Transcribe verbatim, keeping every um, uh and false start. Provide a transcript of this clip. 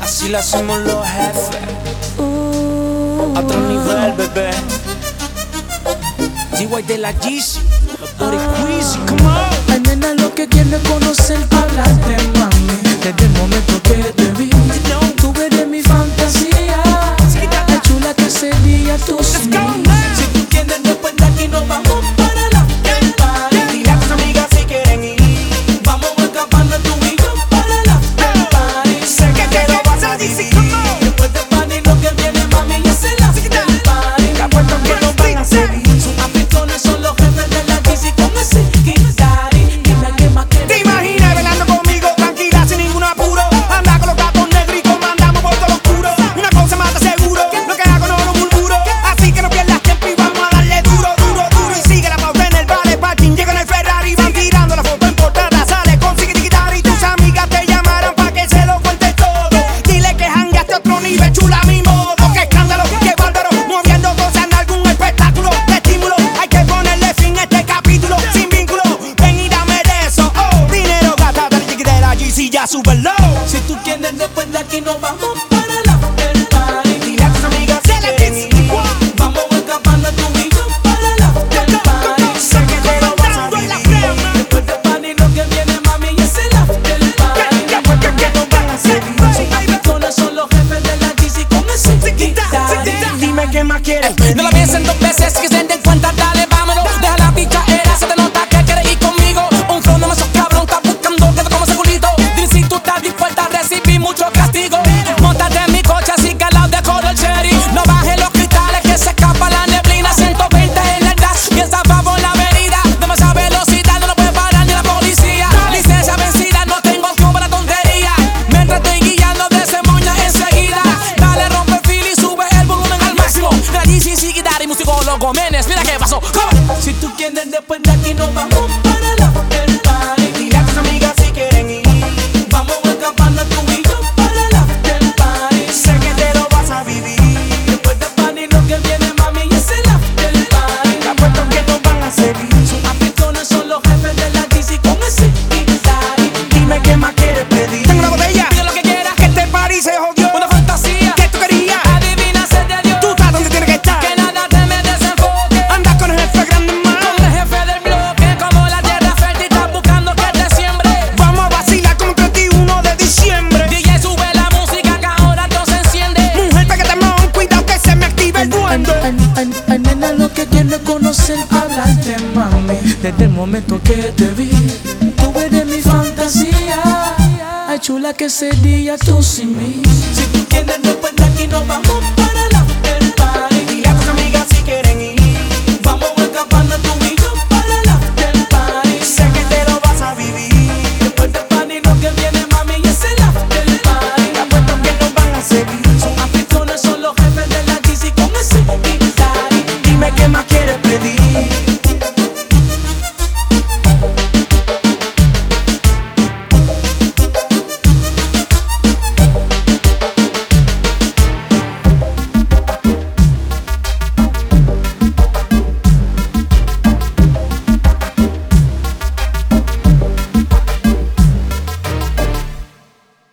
Así lo hacemos los jefes. A otro nivel, bebé. D Y de la Yeezy, los Boricuisi, come on. Ay, nena, lo que quiero es conocerte, hablarte, mami. Desde el momento que te vi, tú eres mi fantasía. Ay, chula, que ese día tú sin mí. Si tú quieres, después de aquí nos vamos para la after party. Dile a tus amigas si quieren ir. Vamos escapando tú y yo para la after party. Sé que te lo vas a decir. Después del party lo que viene, mami, es el after party. Te apuesto que nos van a seguir. Sus aficiones son los jefes de la Yeezy con ese Kick Daddy. Dime qué más quieres. Te imaginas bailando conmigo, tranquila, sin ningún apuro. Anda con los gatos negros y comandamos por todo lo oscuro. Una cosa más te aseguro, lo que hago no lo murmuro. Así que no pierdas tiempo y vamos a darle duro, duro, duro. Y sigue la pauta en el vale parking, llega en el Ferrari, van tirando la foto en portada. Sale con guitar y tus amigas te llamarán pa' que se lo cuentes todo. Dile que jangaste a otro nivel, chula, mi modo. Qué escándalo, qué bárbaro, moviendo cosas en algún espectáculo de estímulo. Hay que ponerle fin a este capítulo, sin vínculo. Ven y dame de eso, oh. Dinero gata, dale de la Yeezy, ya súbelo. Si tú quieres, después de aquí nos vamos para la after party. Dile a tus amigas si quieren ir. Vamos escapando tú y yo para la after party. Sé que te lo vas a vivir. Después del party lo que viene, mami, es el after party. Te apuesto que nos van a seguir. Sus aficiones son los jefes de la Yeezy con ese Kick Daddy. Dime qué más quieres. No la piensen dos veces, que se den cuenta, dale, vámonos. Deja la picha, era, se te nota que quieres ir conmigo. Un flow no me sos cabrón, estás buscando que te como ese culito. Dile si tú estás dispuesta a recibir mucho castigo. Móntate en mi coche, así que al lado de color cherry. No bajes los cristales, que se escapa la neblina. ciento veinte en el dash, y esa va por la avenida. Demasiada velocidad, no lo puede parar ni la policía. Licencia vencida, no tengo tiempo para tontería. Mientras estoy guiando de ese moña enseguida. Dale, rompe fil y sube el volumen al máximo. De la Yeezy, sigue y musicólogo Menes, mira qué pasó. Come. Si tú quieres, después de aquí nos vamos para la after party. Dile a tus amigas si quieren ir. Vamos escapando tú y yo para la after party. Sé que te lo vas a vivir. Después del party lo que viene, mami, es el after party. Te apuesto que nos van a seguir. Sus aficiones son los jefes de la Yeezy con ese Kick Daddy. Dime qué más quieres pedir. Tengo una botella. Pide lo que quieras, Que este party se jodió. una fantasía. ¿Qué tú querías? Adivina, se te dio. Tú estás donde tienes que estar. Que nada te me desenfoque. Andas con el jefe grande más. Con el jefe del bloque, como la tierra fértil, estás buscando que te siembre. Vamos a vacilar como el treinta y uno de diciembre. D J, sube la música que ahora todo se enciende. Mujer, pégate más, cuidado que se me active el duende. Ay, ay, ay, nena, lo que quiero es conocer, hablarte, mami. Desde el momento que te vi, tú eres mi fantasía. Ay, chula, que ese día tú sin mí. Si tú quieres, después de aquí nos vamos para la